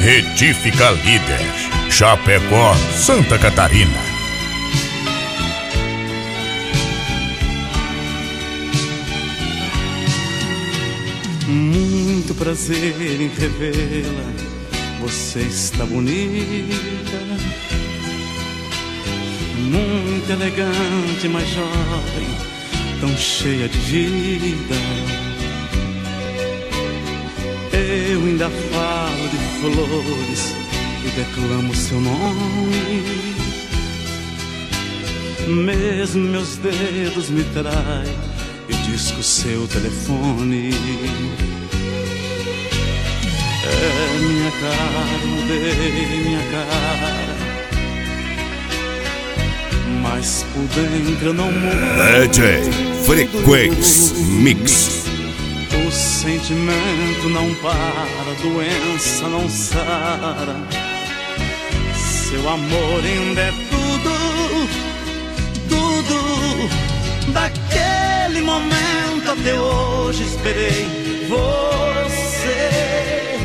Retífica Líder, Chapecó, Santa Catarina. Muito prazer em revê-la, você está bonita, muito elegante, mas jovem, tão cheia de vida. Eu ainda falo de flores e declamo seu nome, mesmo meus dedos me traem e disco seu telefone. É minha cara, mudei minha cara, mas por dentro eu não mudo. DJ Frequência Mix. O sentimento não para, a doença não sara. Seu amor ainda é tudo, tudo. Daquele momento até hoje esperei você.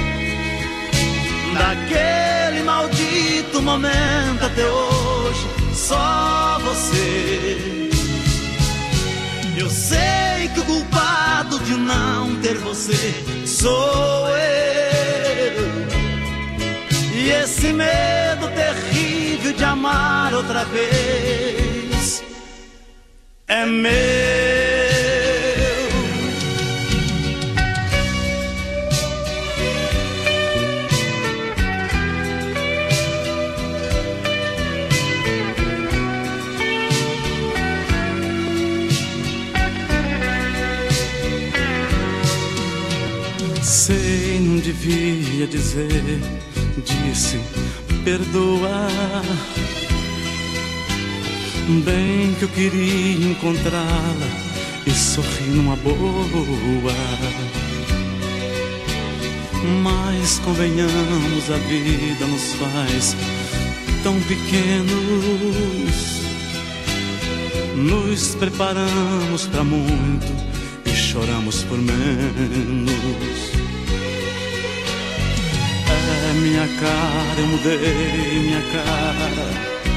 Daquele maldito momento até hoje, só você. Eu sei que o culpado de não ter você sou eu. E esse medo terrível de amar outra vez é meu. Sei, não devia dizer, disse, perdoa. Bem que eu queria encontrá-la e sorrir numa boa. Mas convenhamos, a vida nos faz tão pequenos. Nos preparamos pra muito e choramos por menos. É minha cara, eu mudei minha cara,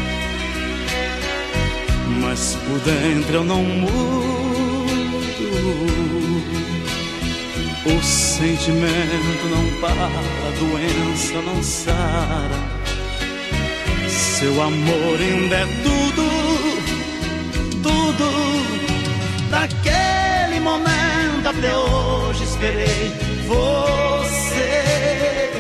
mas por dentro eu não mudo. O sentimento não para, a doença não sara. Seu amor ainda é tudo, tudo. Daquele momento até hoje esperei você.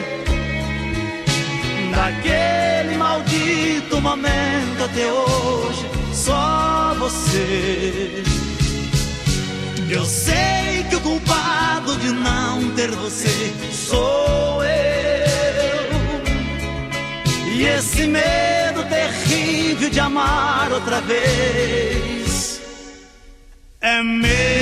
Daquele maldito momento até hoje, só você. Eu sei que o culpado de não ter você sou eu. E esse medo terrível de amar outra vez é meu.